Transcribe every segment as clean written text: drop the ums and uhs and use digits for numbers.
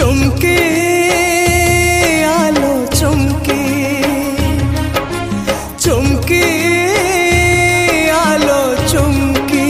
चुमकी आलो चुमकी चुमकी आलो चुमकी।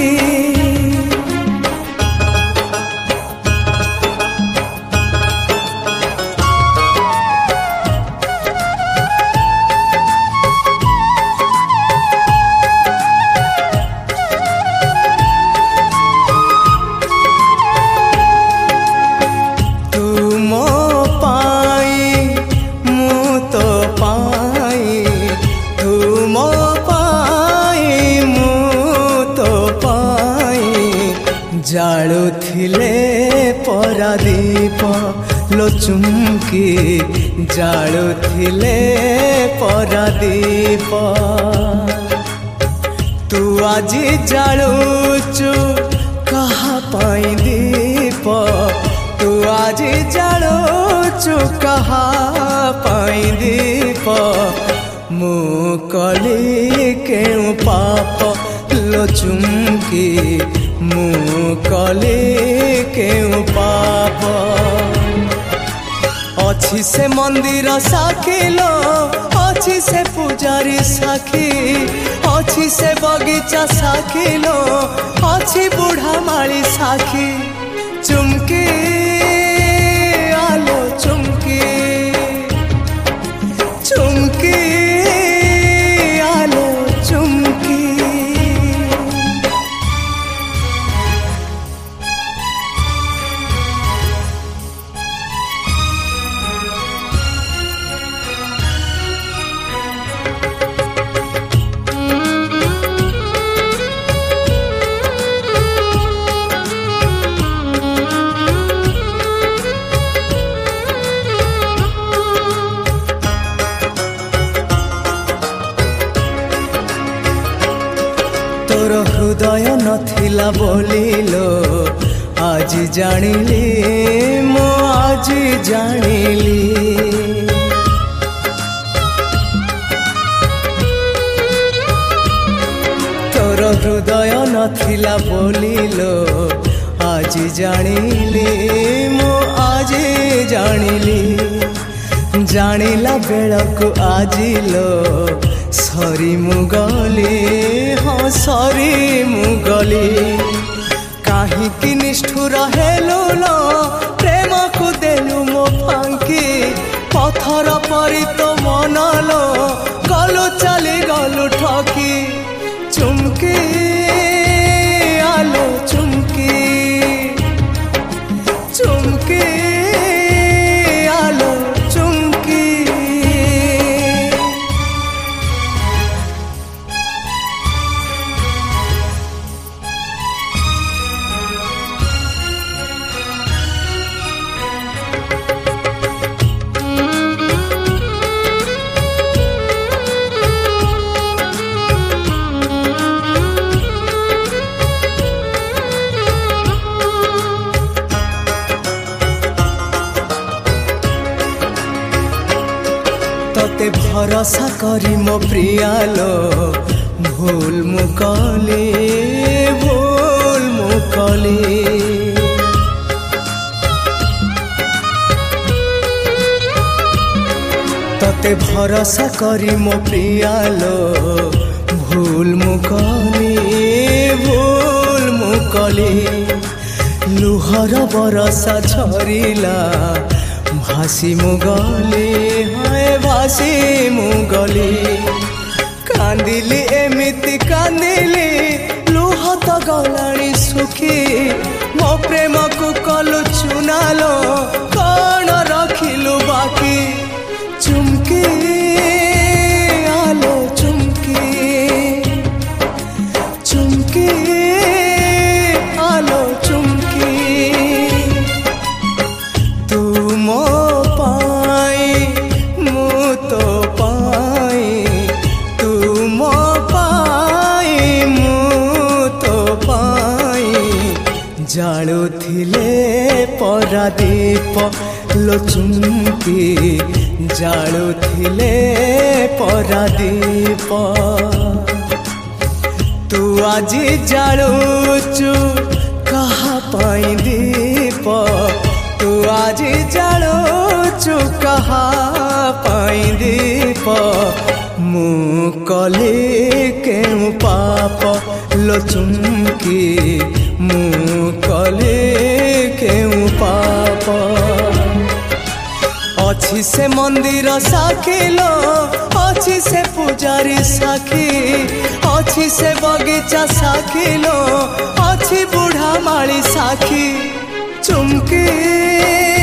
जालुथिले परादीप लो चुमकी जालुथिले परादीप तू आजी जालुचु कहा पाई दीप तू आजी जालुचु कहा पाई दीप मु कली केउ पाप लो चुमकी मु कली केउ पाप। अच्छी से मंदिर साखिलो अच्छी से पुजारी साखी अच्छी से बगीचा साखिलो अच्छी बूढ़ा माली साखी। चुमकी आलो चुमकी चुमकी आलो चुमकी। तोर हृदय नथिला बोलिलो आज जानिली मो आज जानिली। तोर हृदय नथिला बोलिलो आज जानिली मो आज जानिली। जानिला बेलकु आजिलो सरी मुगली हाँ सरी मुगली। काहींकि निष्ठुर हेलु लो प्रेम को देलु मो फांकी पथर परी तो मन लो गलु चली गलु ठकी। चुमकी आलो चुमकी चुमकी आलो चुमकी। तोते भरोसा करी मो प्रियालो भूल मुकली भूल मुकली। तोते भरोसा करी मो प्रियालो भूल मुकली भूल मुकली। लुहर बरसा झरिला भासी मुगली हाय भासी मुगली। कांदिली एमिति कांदिली लुह तो गलाणी सुखी मो प्रेम को कलु चुनालो कौन रखिलु बाकी। चुमकी आलो चुमकी चुमकी आलो चुमकी। तू मो पाई मु तो पाई तू मो पाई मु तो पाई। जालुथिले परादीप लो चुमकी जालुथिले परादीप तू आजी जालुचु कहा पाई दीप तू आज जालुचु कहा पाई दीप मु कली केउ पाप लो चुमकी मु कली केउ पाप अछि से मंदिर साखिलो अछि से पुजारी साखी अछि से बगीचा साखिलो अछि बूढ़ा माली साखी चुमकी